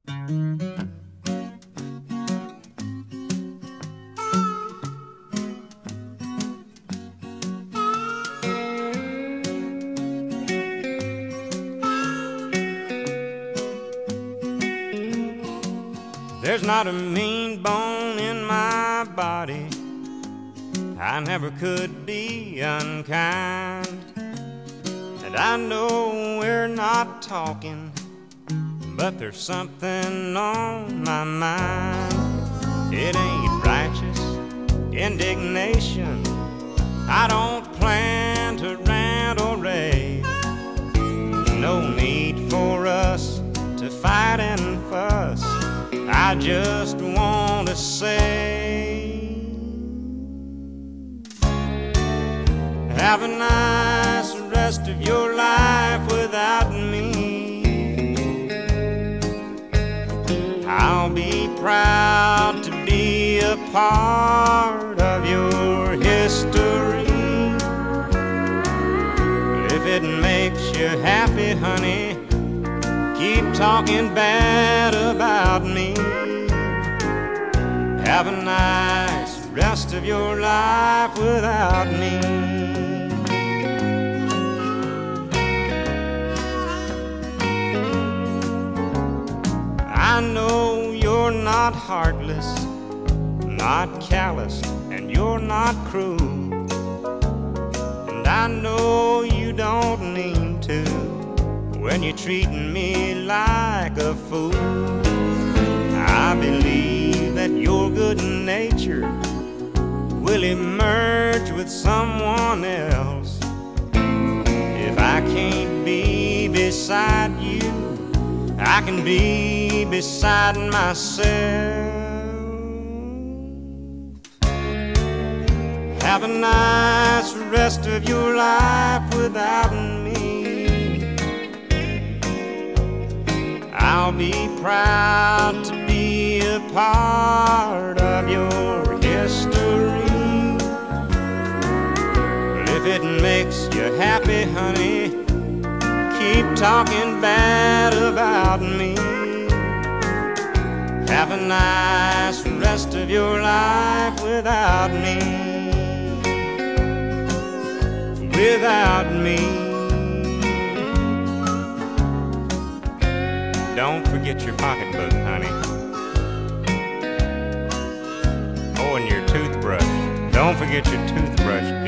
There's not a mean bone in my body. I never could be unkind. And I know we're not talking, but there's something on my mind. It ain't righteous indignation. I don't plan to rant or rave. No need for us to fight and fuss. I just want to say, have a nice rest of your life without me. I'll be proud to be a part of your history. If it makes you happy, honey, keep talking bad about me. Have a nice rest of your life without me. I know you're not heartless, not callous, and you're not cruel. And I know you don't mean to when you're treating me like a fool. I believe that your good nature will emerge with someone else. If I can't be beside you, I can be beside myself. Have a nice rest of your life without me. I'll be proud to be a part of your history. But if it makes you happy, honey, keep talking bad about me. Have a nice rest of your life without me. Without me. Don't forget your pocketbook, honey. Oh, and your toothbrush. Don't forget your toothbrush.